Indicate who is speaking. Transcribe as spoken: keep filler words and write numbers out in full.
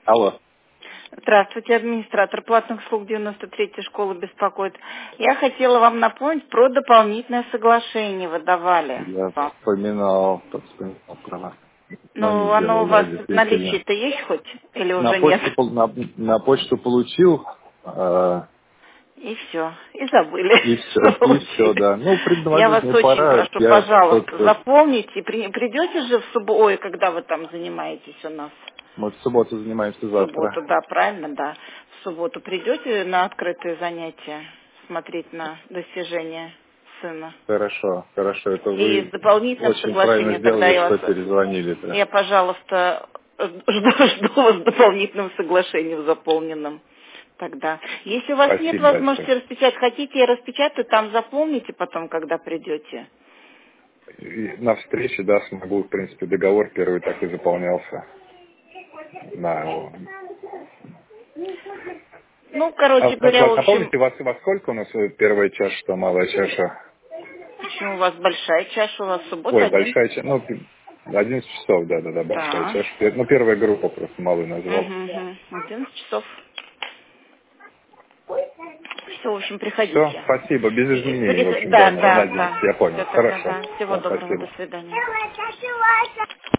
Speaker 1: Алло.
Speaker 2: Здравствуйте, администратор платных услуг девяносто третьей школы беспокоит. Я хотела вам напомнить про дополнительное соглашение вы давали.
Speaker 1: Я
Speaker 2: вам.
Speaker 1: вспоминал, вспоминал про вас. Но
Speaker 2: Ну,
Speaker 1: не
Speaker 2: оно у
Speaker 1: сделал, да,
Speaker 2: вас в
Speaker 1: действительно.
Speaker 2: наличии-то есть хоть? Или
Speaker 1: На
Speaker 2: уже нет?
Speaker 1: почту, пол- на, на почту получил, э,
Speaker 2: И все. И забыли,
Speaker 1: и все,
Speaker 2: что
Speaker 1: и все,
Speaker 2: получили.
Speaker 1: да. Ну,
Speaker 2: Я вас
Speaker 1: предновогодняя
Speaker 2: очень
Speaker 1: пора,
Speaker 2: прошу,
Speaker 1: я
Speaker 2: пожалуйста,
Speaker 1: что-то,
Speaker 2: запомните. При- Придете же в субботу, ой, когда вы там занимаетесь у нас?
Speaker 1: мы в субботу занимаемся
Speaker 2: В субботу,
Speaker 1: завтра.
Speaker 2: да, правильно, да. В субботу придете на открытые занятия смотреть на достижения сына.
Speaker 1: Хорошо, хорошо, это
Speaker 2: И с
Speaker 1: вы
Speaker 2: дополнительным
Speaker 1: очень правильно
Speaker 2: соглашением тогда
Speaker 1: сделали,
Speaker 2: я
Speaker 1: что
Speaker 2: вас,
Speaker 1: перезвонили-то.
Speaker 2: я, пожалуйста, жду, жду вас с дополнительным соглашением заполненным тогда. Если у вас нет
Speaker 1: Спасибо
Speaker 2: возможности
Speaker 1: большое.
Speaker 2: распечатать, хотите, я распечатаю, там заполните потом, когда придете.
Speaker 1: И на встрече, да, смогу, в принципе, договор первый так и заполнялся. На...
Speaker 2: Ну,
Speaker 1: А
Speaker 2: короче
Speaker 1: как
Speaker 2: говоря, в
Speaker 1: вас,
Speaker 2: общем,
Speaker 1: напомните, вас, во сколько у нас первая чаша, что малая чаша?
Speaker 2: почему у вас большая чаша, у вас суббота
Speaker 1: Ой,
Speaker 2: один?
Speaker 1: большая чаша, ну, одиннадцать часов, да-да-да, большая
Speaker 2: Да.
Speaker 1: чаша. Пер- Ну, первая группа просто малый назвал.
Speaker 2: Угу, одиннадцать часов. Все, в общем,
Speaker 1: Все,
Speaker 2: приходите.
Speaker 1: спасибо, без
Speaker 2: И-
Speaker 1: изменений, в
Speaker 2: при-
Speaker 1: общем, да,
Speaker 2: Да,
Speaker 1: на, на
Speaker 2: да,
Speaker 1: одиннадцать,
Speaker 2: да.
Speaker 1: я понял.
Speaker 2: Все тогда,
Speaker 1: Хорошо,
Speaker 2: да. Всего
Speaker 1: да,
Speaker 2: доброго, до
Speaker 1: спасибо.
Speaker 2: свидания.